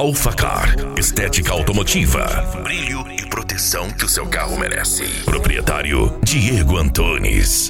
Alpha Car, estética automotiva, brilho e proteção que o seu carro merece. Proprietário Diego Antunes.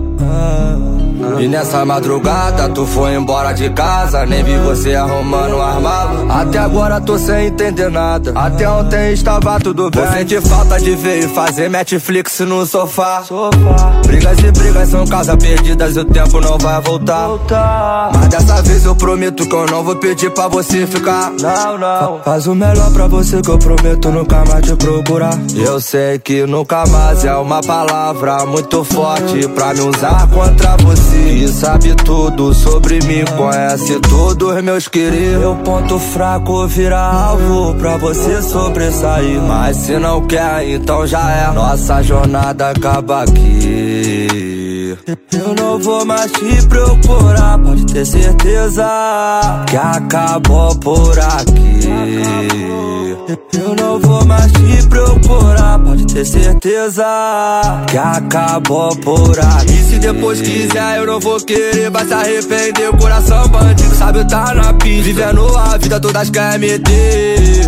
E nessa madrugada tu foi embora de casa, nem vi você arrumando o armário. Até agora tô sem entender nada, até ontem estava tudo bem. Vou sentir falta de ver e fazer Netflix no sofá. Brigas e brigas são casas perdidas e o tempo não vai voltar. Mas dessa vez eu prometo que eu não vou pedir pra você ficar. Não. Faz o melhor pra você que eu prometo nunca mais te procurar. Eu sei que nunca mais é uma palavra muito forte pra me usar contra você. Que sabe tudo sobre mim, conhece todos meus queridos. Meu ponto fraco vira alvo pra você sobressair. Mas se não quer, então já é. Nossa jornada acaba aqui. Eu não vou mais te procurar, pode ter certeza que acabou por aqui. Eu não vou mais te procurar, pode ter certeza que acabou por aqui. E se depois quiser eu não vou querer, vai se arrepender. O coração bandido sabe tá na pista, vivendo a vida todas quer meter.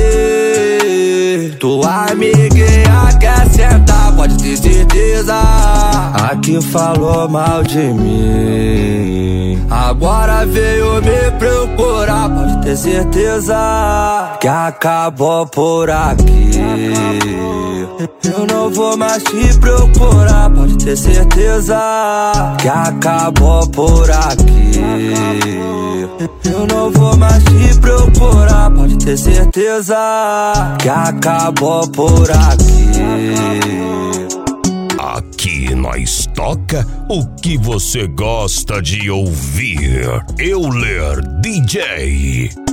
Tua amiguinha quer sentar, pode ter certeza. Aqui falou mal de mim, agora veio me procurar, pode ter certeza que acabou por aqui. Eu não vou mais te procurar, pode ter certeza que acabou por aqui. Eu não vou mais te procurar, pode ter certeza que acabou por aqui. Aqui nós toca o que você gosta de ouvir. Euler DJ.